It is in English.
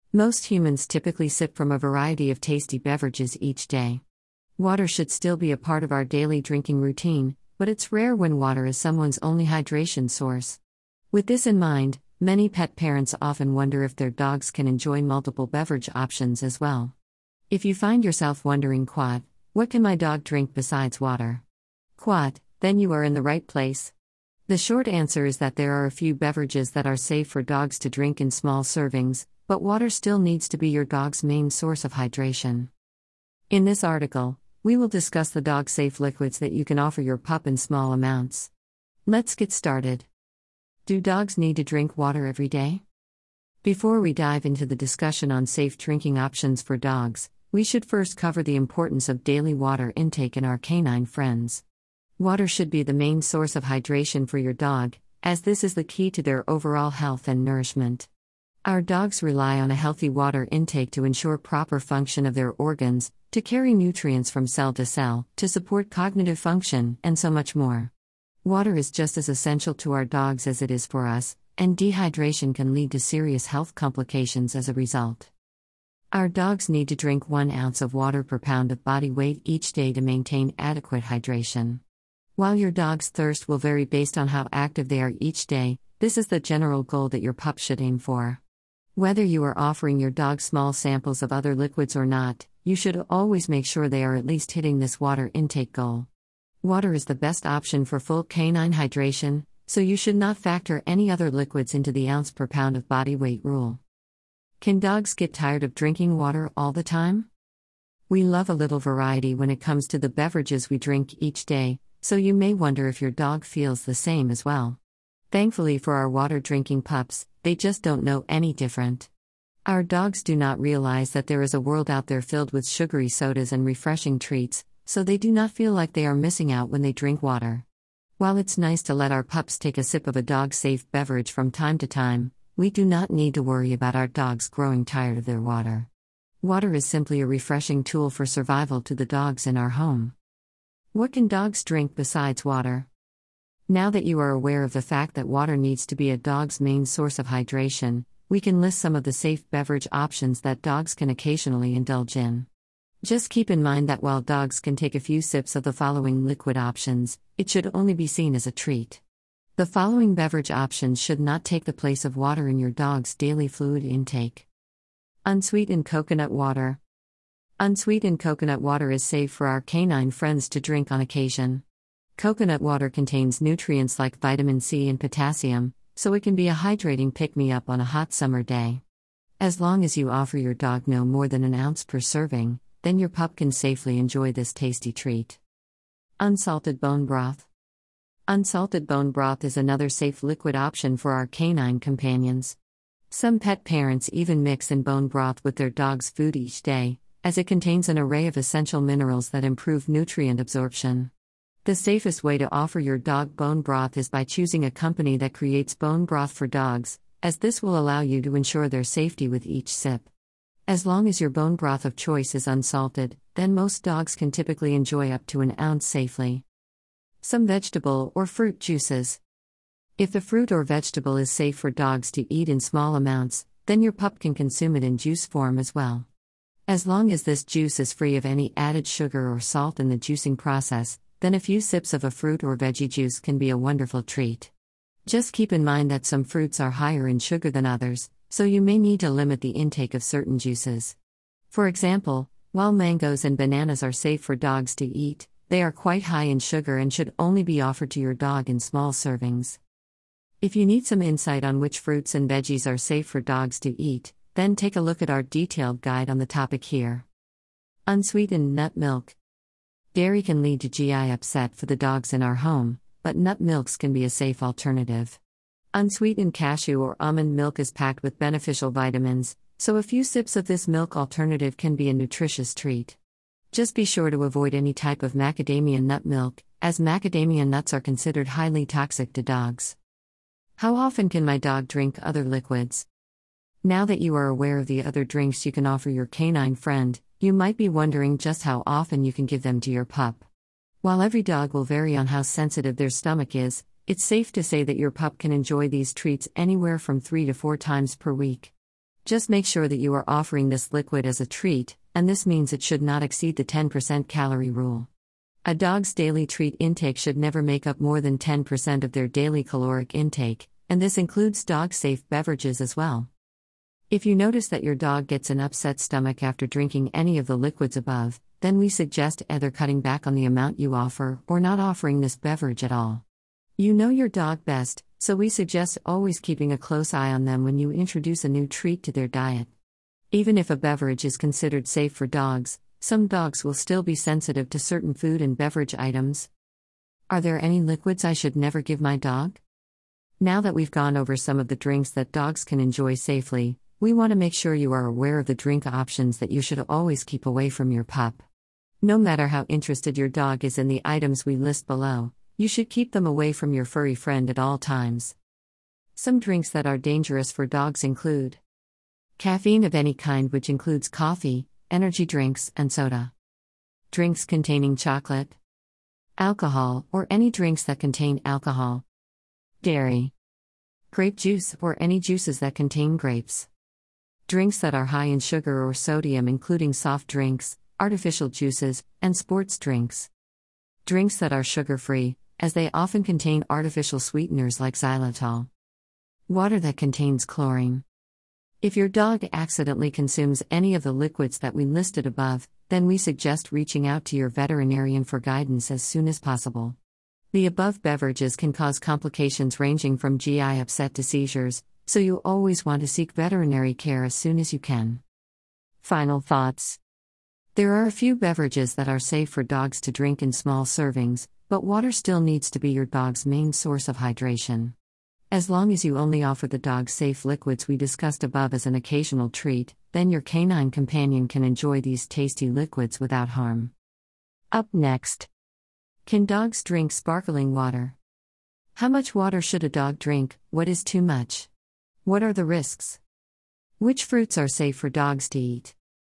Most humans typically sip from a variety of tasty beverages each day. Water should still be a part of our daily drinking routine, but it's rare when water is someone's only hydration source. With this in mind, many pet parents often wonder if their dogs can enjoy multiple beverage options as well. If you find yourself wondering, what can my dog drink besides water? Then you are in the right place. The short answer is that there are a few beverages that are safe for dogs to drink in small servings, but water still needs to be your dog's main source of hydration. In this article, we will discuss the dog-safe liquids that you can offer your pup in small amounts. Let's get started. Do dogs need to drink water every day? Before we dive into the discussion on safe drinking options for dogs, we should first cover the importance of daily water intake in our canine friends. Water should be the main source of hydration for your dog, as this is the key to their overall health and nourishment. Our dogs rely on a healthy water intake to ensure proper function of their organs, to carry nutrients from cell to cell, to support cognitive function, and so much more. Water is just as essential to our dogs as it is for us, and dehydration can lead to serious health complications as a result. Our dogs need to drink 1 ounce of water per pound of body weight each day to maintain adequate hydration. While your dog's thirst will vary based on how active they are each day, this is the general goal that your pup should aim for. Whether you are offering your dog small samples of other liquids or not, you should always make sure they are at least hitting this water intake goal. Water is the best option for full canine hydration, so you should not factor any other liquids into the ounce per pound of body weight rule. Can dogs get tired of drinking water all the time? We love a little variety when it comes to the beverages we drink each day, so you may wonder if your dog feels the same as well. Thankfully for our water-drinking pups, they just don't know any different. Our dogs do not realize that there is a world out there filled with sugary sodas and refreshing treats, so they do not feel like they are missing out when they drink water. While it's nice to let our pups take a sip of a dog-safe beverage from time to time, we do not need to worry about our dogs growing tired of their water. Water is simply a refreshing tool for survival to the dogs in our home. What can dogs drink besides water? Now that you are aware of the fact that water needs to be a dog's main source of hydration, we can list some of the safe beverage options that dogs can occasionally indulge in. Just keep in mind that while dogs can take a few sips of the following liquid options, it should only be seen as a treat. The following beverage options should not take the place of water in your dog's daily fluid intake. Unsweetened coconut water. Unsweetened coconut water is safe for our canine friends to drink on occasion. Coconut water contains nutrients like vitamin C and potassium, so it can be a hydrating pick-me-up on a hot summer day. As long as you offer your dog no more than 1 ounce per serving, then your pup can safely enjoy this tasty treat. Unsalted bone broth. Unsalted bone broth is another safe liquid option for our canine companions. Some pet parents even mix in bone broth with their dog's food each day, as it contains an array of essential minerals that improve nutrient absorption. The safest way to offer your dog bone broth is by choosing a company that creates bone broth for dogs, as this will allow you to ensure their safety with each sip. As long as your bone broth of choice is unsalted, then most dogs can typically enjoy up to 1 ounce safely. Some vegetable or fruit juices. If the fruit or vegetable is safe for dogs to eat in small amounts, then your pup can consume it in juice form as well. As long as this juice is free of any added sugar or salt in the juicing process, then a few sips of a fruit or veggie juice can be a wonderful treat. Just keep in mind that some fruits are higher in sugar than others, so you may need to limit the intake of certain juices. For example, while mangoes and bananas are safe for dogs to eat, they are quite high in sugar and should only be offered to your dog in small servings. If you need some insight on which fruits and veggies are safe for dogs to eat, then take a look at our detailed guide on the topic here. Unsweetened nut milk. Dairy can lead to GI upset for the dogs in our home, but nut milks can be a safe alternative. Unsweetened cashew or almond milk is packed with beneficial vitamins, so a few sips of this milk alternative can be a nutritious treat. Just be sure to avoid any type of macadamia nut milk, as macadamia nuts are considered highly toxic to dogs. How often can my dog drink other liquids? Now that you are aware of the other drinks you can offer your canine friend, you might be wondering just how often you can give them to your pup. While every dog will vary on how sensitive their stomach is, it's safe to say that your pup can enjoy these treats anywhere from 3 to 4 times per week. Just make sure that you are offering this liquid as a treat, and this means it should not exceed the 10% calorie rule. A dog's daily treat intake should never make up more than 10% of their daily caloric intake, and this includes dog-safe beverages as well. If you notice that your dog gets an upset stomach after drinking any of the liquids above, then we suggest either cutting back on the amount you offer or not offering this beverage at all. You know your dog best, so we suggest always keeping a close eye on them when you introduce a new treat to their diet. Even if a beverage is considered safe for dogs, some dogs will still be sensitive to certain food and beverage items. Are there any liquids I should never give my dog? Now that we've gone over some of the drinks that dogs can enjoy safely, we want to make sure you are aware of the drink options that you should always keep away from your pup. No matter how interested your dog is in the items we list below, you should keep them away from your furry friend at all times. Some drinks that are dangerous for dogs include caffeine of any kind, which includes coffee, energy drinks, and soda. Drinks containing chocolate. Alcohol, or any drinks that contain alcohol. Dairy. Grape juice, or any juices that contain grapes. Drinks that are high in sugar or sodium, including soft drinks, artificial juices, and sports drinks. Drinks that are sugar-free, as they often contain artificial sweeteners like xylitol. Water that contains chlorine. If your dog accidentally consumes any of the liquids that we listed above, then we suggest reaching out to your veterinarian for guidance as soon as possible. The above beverages can cause complications ranging from GI upset to seizures, so you always want to seek veterinary care as soon as you can. Final thoughts. There are a few beverages that are safe for dogs to drink in small servings, but water still needs to be your dog's main source of hydration. As long as you only offer the dog safe liquids we discussed above as an occasional treat, then your canine companion can enjoy these tasty liquids without harm. Up next. Can dogs drink sparkling water? How much water should a dog drink? What is too much? What are the risks? Which fruits are safe for dogs to eat?